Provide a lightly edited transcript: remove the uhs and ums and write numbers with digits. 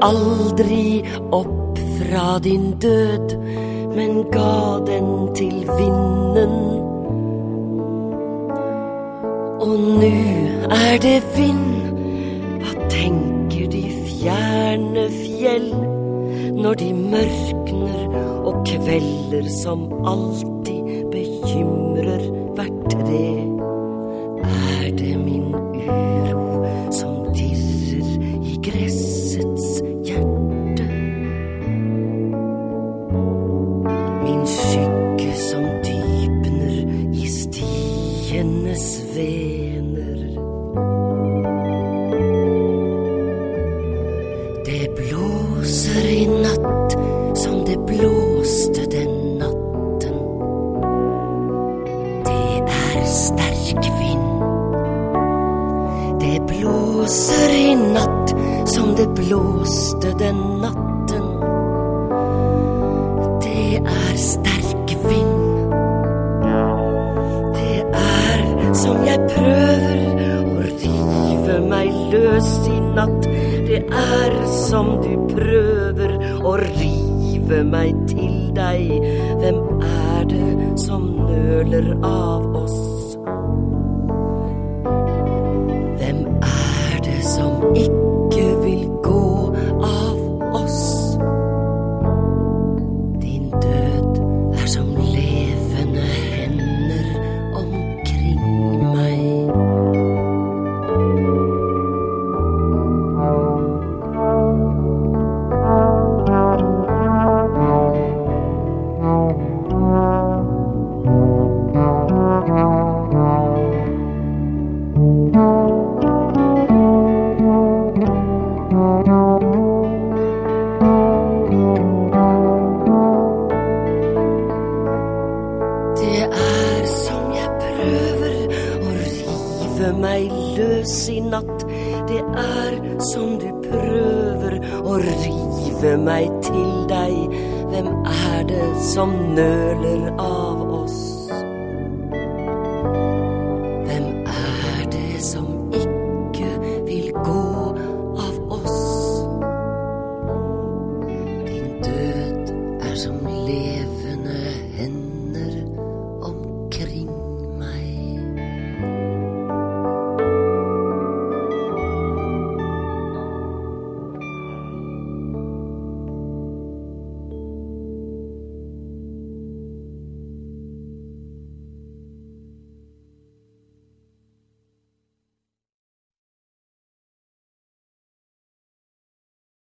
aldri opp fra din død, men ga den til vinden. Og nu det vind, hva tenker de fjerne fjell, når de mørkner og kvelder som alltid bekymrer hvert tre? Det min uro som dirrer i gressets hjerte, min skygge som dypner i stienes vener? Det blåser i natt som det blåste den natten. Det sterk vind. Det blåser i natt som det blåste den natten. Det sterk vind. Det som jeg prøver å rive meg løs i natt. Det som du prøver å rive meg til deg. Hvem det som nøler av oss? Hvem det som ikke vil gå av oss? Din død som levende hender omkring meg. Det som jeg prøver å rive meg løs i natt. Det som du prøver å rive meg til deg. Hvem det som nøler av oss? Hvem det som ikke vil gå av oss? Din død som lever